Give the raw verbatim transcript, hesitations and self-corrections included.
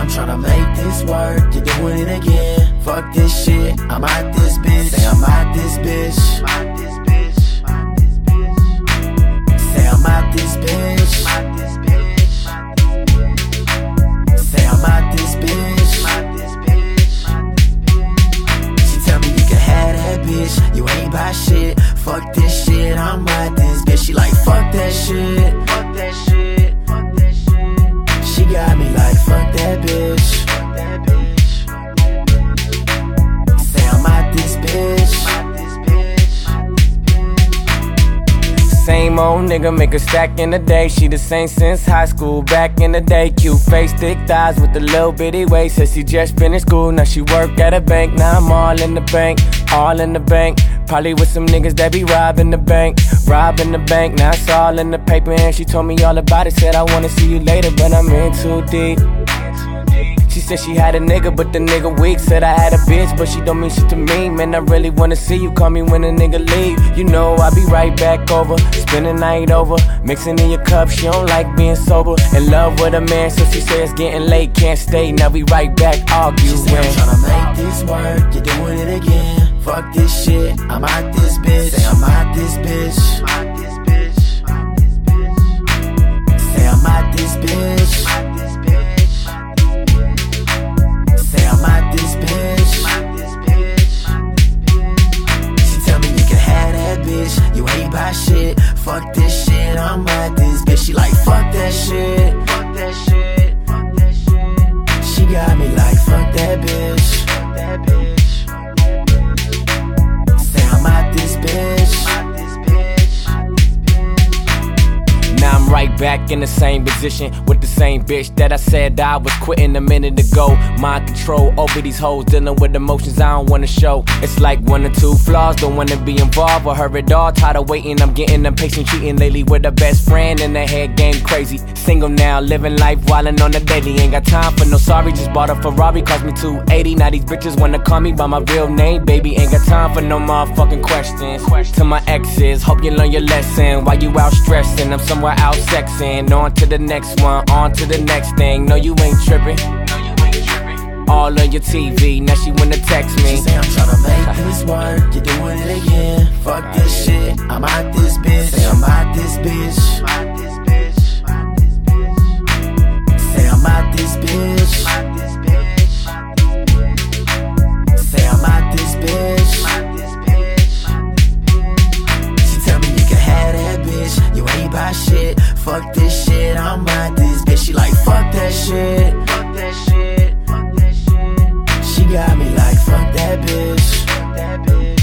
I'm tryna make this work, you're doing it again. Fuck this shit, I'm out this bitch. Say I'm out this bitch. Say I'm out this bitch. Say I'm out this bitch. She tell me you can have that bitch, you ain't buy shit. Fuck this shit, I'm out this bitch. She like fuck that shit. Fuck that shit. Fuck that shit. She got me like fuck that bitch. Fuck that bitch. Say I'm out this bitch. Same old nigga, make a stack in the day. She the same since high school, back in the day. Cute face, thick thighs with a little bitty waist. Said she just finished school, now she work at a bank. Now I'm all in the bank, all in the bank. Probably with some niggas that be robbing the bank, robbing the bank. Now it's all in the paper and she told me all about it. Said I wanna see you later, but I'm in too deep. She said she had a nigga, but the nigga weak. Said I had a bitch, but she don't mean shit to me. Man, I really wanna see you, call me when a nigga leave. You know I'll be right back over, spend the night over, mixing in your cup. She don't like being sober, in love with a man, so she says it's getting late, can't stay. Now we right back arguing. She say I'm tryna make this work, you're doing it again. Fuck this shit, I'm out this bitch. Say I'm out this bitch. Say I'm out this bitch. Say I'm out this bitch. She tell me you can have that bitch, you ain't buy shit. Fuck this shit, I'm out this bitch. She like fuck that shit. Fuck that shit. Fuck that shit. She got me like fuck that bitch. Fuck that bitch. Now I'm right back in the same position with the same bitch that I said I was quitting a minute ago. Mind control over these hoes, dealing with emotions I don't wanna show. It's like one or two flaws, don't wanna be involved with her at all. Tired of waiting, I'm getting impatient, cheating lately with a best friend and the head game crazy. Single now, living life wildin' on the daily. Ain't got time for no sorry, just bought a Ferrari, cost me two eighty. Now these bitches wanna call me by my real name, baby. Ain't got time for no motherfucking questions. To my exes, hope you learn your lesson. While you out stressing, I'm somewhere out sexing. On to the next one, on to the next thing. No, you ain't tripping. All on your T V, now she wanna text me. She say I'm tryna make this work, you're doing it again. Fuck this shit, I'm out this bitch. Say I'm out this bitch. Say I'm out this bitch. Say I'm out this bitch. She tell me you can have that bitch, you ain't buy shit. Fuck this shit, I'm out this bitch. She like fuck that shit. Fuck that shit. Fuck that shit. She got me like fuck that bitch. Fuck that bitch.